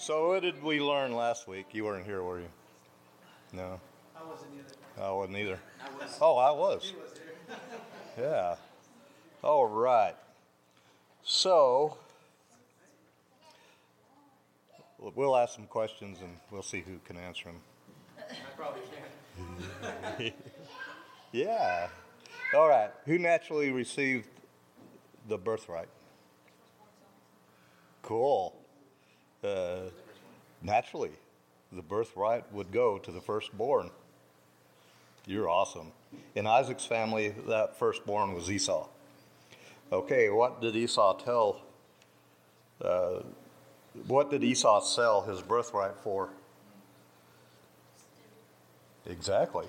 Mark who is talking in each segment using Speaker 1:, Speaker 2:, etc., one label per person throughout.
Speaker 1: So what did we learn last week? You weren't here, were you? No.
Speaker 2: I wasn't either.
Speaker 1: I wasn't either.
Speaker 2: I was.
Speaker 1: Oh, I was.
Speaker 2: He was here.
Speaker 1: Yeah. All right. So we'll ask some questions and we'll see who can answer them.
Speaker 2: I probably can.
Speaker 1: Yeah. All right. Who naturally received the birthright? Cool. Naturally, the birthright would go to the firstborn. You're awesome. In Isaac's family, that firstborn was Esau. Okay, what did Esau tell? What did Esau sell his birthright for? Exactly.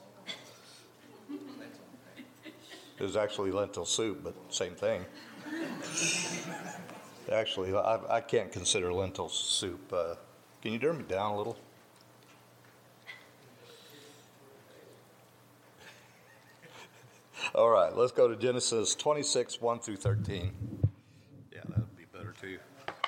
Speaker 1: It was actually lentil soup, but same thing. Actually, I can't consider lentil soup. Can you turn me down a little? All right, let's go to Genesis 26, 1 through 13. Yeah, that would be better too.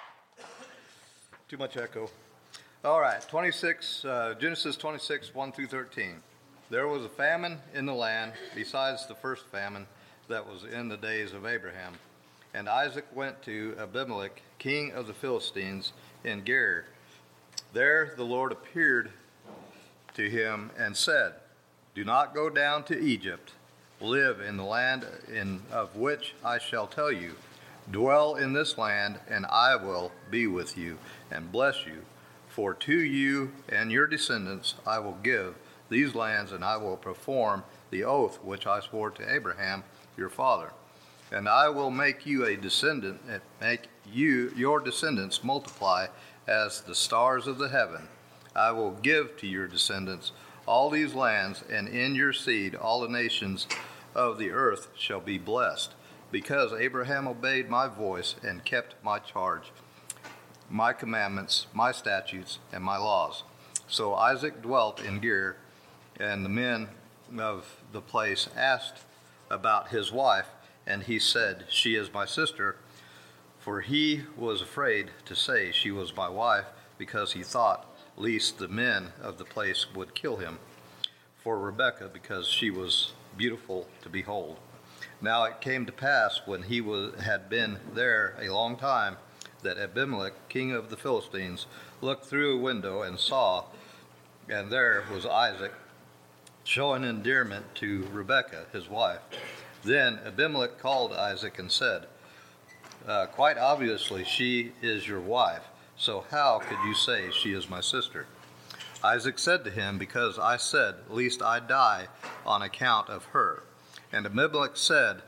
Speaker 1: Too much echo. All right, Genesis 26, 1 through 13. There was a famine in the land besides the first famine that was in the days of Abraham. And Isaac went to Abimelech, king of the Philistines, in Gerar. There the Lord appeared to him and said, "Do not go down to Egypt. Live in the land of which I shall tell you. Dwell in this land, and I will be with you and bless you. For to you and your descendants I will give these lands, and I will perform the oath which I swore to Abraham your father. And I will make you a descendant, and make your descendants multiply as the stars of the heaven. I will give to your descendants all these lands, and in your seed all the nations of the earth shall be blessed, because Abraham obeyed my voice and kept my charge, my commandments, my statutes, and my laws." So Isaac dwelt in Gerar, and the men of the place asked about his wife, and he said, "She is my sister," for he was afraid to say she was my wife, because he thought lest the men of the place would kill him for Rebekah, because she was beautiful to behold. Now it came to pass, when he had been there a long time, that Abimelech, king of the Philistines, looked through a window and saw, and there was Isaac, showing endearment to Rebekah, his wife. Then Abimelech called Isaac and said, "Quite obviously she is your wife, so how could you say she is my sister?" Isaac said to him, "Because I said, lest I die on account of her." And Abimelech said,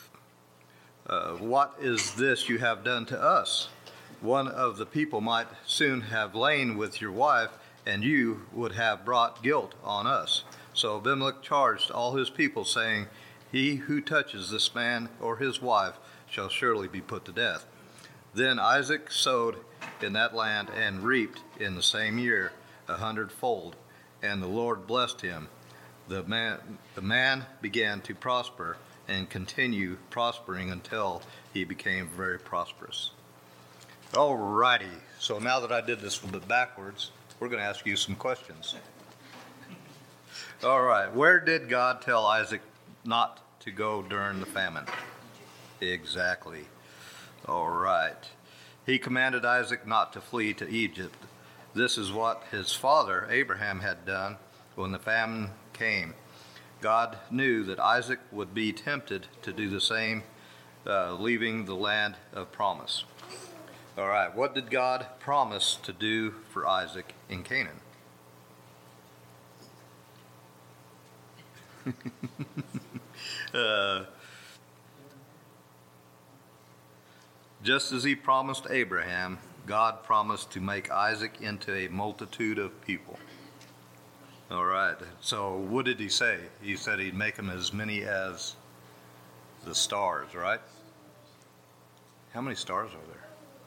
Speaker 1: "What is this you have done to us? One of the people might soon have lain with your wife, and you would have brought guilt on us." So Abimelech charged all his people, saying, "He who touches this man or his wife shall surely be put to death." Then Isaac sowed in that land and reaped in the same year 100-fold, and the Lord blessed him. The man began to prosper and continue prospering until he became very prosperous. All righty, so now that I did this a little bit backwards, we're going to ask you some questions. All right, where did God tell Isaac not to go during the famine? Exactly. All right. He commanded Isaac not to flee to Egypt. This is what his father Abraham had done when the famine came. God knew that Isaac would be tempted to do the same, leaving the land of promise. All right, what did God promise to do for Isaac in Canaan? Just as he promised Abraham, God promised to make Isaac into a multitude of people. All right, so what did he say? He said he'd make them as many as the stars, right? How many stars are there?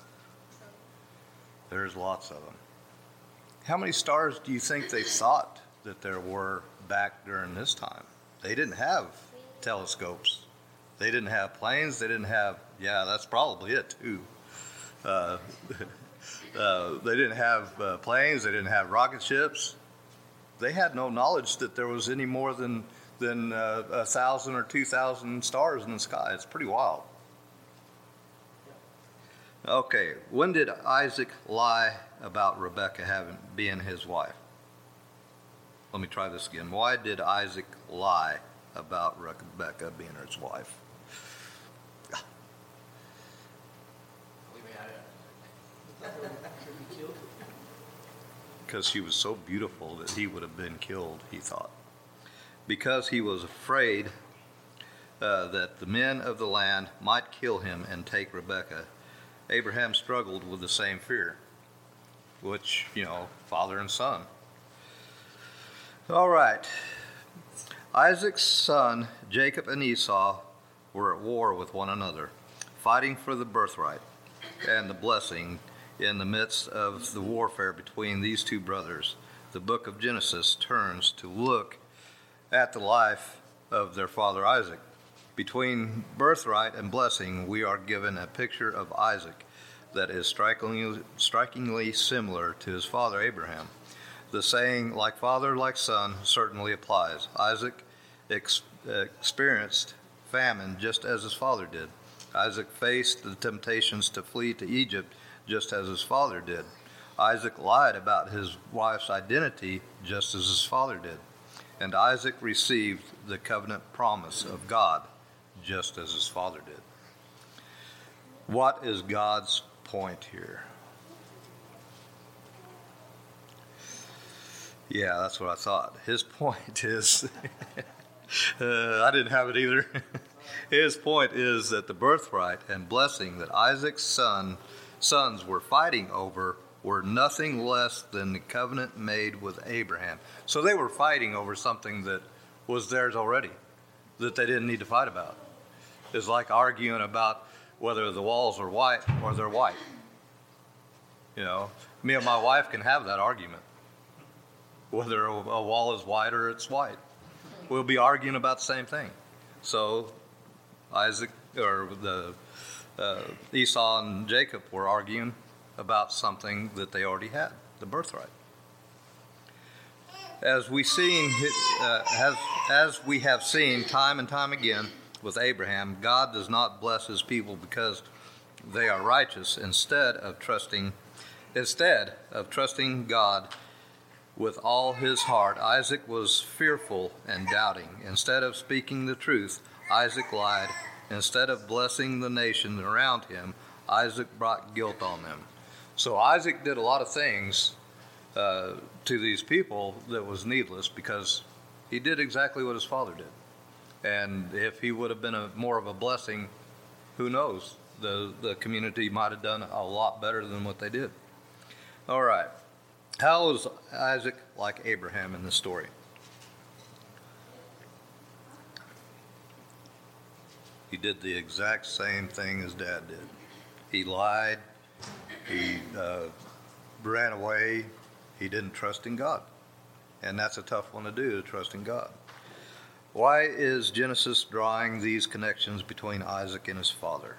Speaker 1: There's lots of them. How many stars do you think they thought that there were back during this time? They didn't have telescopes. They didn't have planes. They didn't have, yeah, that's probably it too. They didn't have planes. They didn't have rocket ships. They had no knowledge that there was any more than 1,000 or 2,000 stars in the sky. It's pretty wild. Okay, when did Isaac lie about Rebekah being his wife? Let me try this again. Why did Isaac lie about Rebekah being his wife? Because she was so beautiful that he would have been killed, he thought. Because he was afraid that the men of the land might kill him and take Rebekah, Abraham struggled with the same fear, which, father and son. All right. Isaac's son, Jacob and Esau, were at war with one another, fighting for the birthright and the blessing. In the midst of the warfare between these two brothers, the book of Genesis turns to look at the life of their father Isaac. Between birthright and blessing, we are given a picture of Isaac that is strikingly similar to his father Abraham. The saying, like father, like son, certainly applies. Isaac experienced famine just as his father did. Isaac faced the temptations to flee to Egypt just as his father did. Isaac lied about his wife's identity just as his father did. And Isaac received the covenant promise of God just as his father did. What is God's point here? Yeah, that's what I thought. His point is, I didn't have it either. His point is that the birthright and blessing that Isaac's sons were fighting over were nothing less than the covenant made with Abraham. So they were fighting over something that was theirs already, that they didn't need to fight about. It's like arguing about whether the walls are white or they're white. Me and my wife can have that argument, whether a wall is white or it's white. We'll be arguing about the same thing. So Isaac, or Esau and Jacob were arguing about something that they already had, the birthright. As we have seen time and time again with Abraham, God does not bless his people because they are righteous. Instead of trusting God with all his heart, Isaac was fearful and doubting. Instead of speaking the truth, Isaac lied. Instead of blessing the nation around him, Isaac brought guilt on them. So Isaac did a lot of things to these people that was needless because he did exactly what his father did. And if he would have been more of a blessing, who knows? The community might have done a lot better than what they did. All right. How is Isaac like Abraham in this story? He did the exact same thing his dad did. He lied. He ran away. He didn't trust in God. And that's a tough one to do, to trust in God. Why is Genesis drawing these connections between Isaac and his father?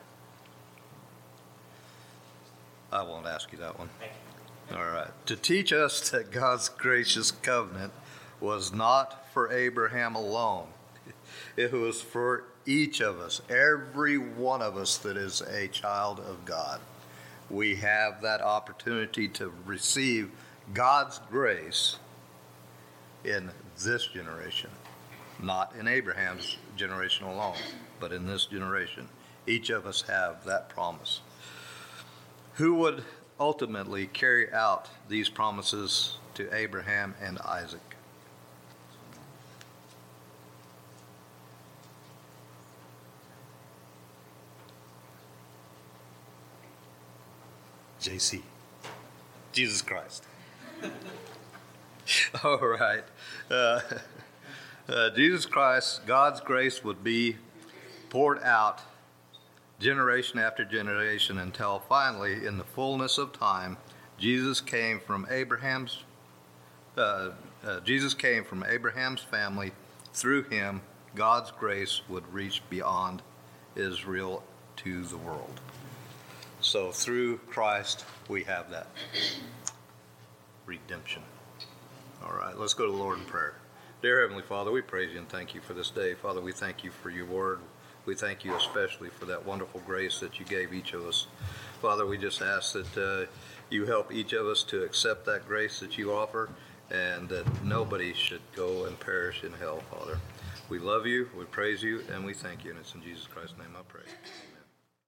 Speaker 1: I won't ask you that one. All right. To teach us that God's gracious covenant was not for Abraham alone. It was for each of us, every one of us that is a child of God. We have that opportunity to receive God's grace in this generation, not in Abraham's generation alone, but in this generation. Each of us have that promise. Who would ultimately carry out these promises to Abraham and Isaac? JC. Jesus Christ. All right. Jesus Christ, God's grace would be poured out generation after generation until finally, in the fullness of time, Jesus came from Abraham's family. Through him, God's grace would reach beyond Israel to the world. So through Christ, we have that redemption. All right, let's go to the Lord in prayer. Dear Heavenly Father, we praise you and thank you for this day. Father, we thank you for your word. We thank you especially for that wonderful grace that you gave each of us. Father, we just ask that you help each of us to accept that grace that you offer, and that nobody should go and perish in hell, Father. We love you, we praise you, and we thank you. And it's in Jesus Christ's name I pray.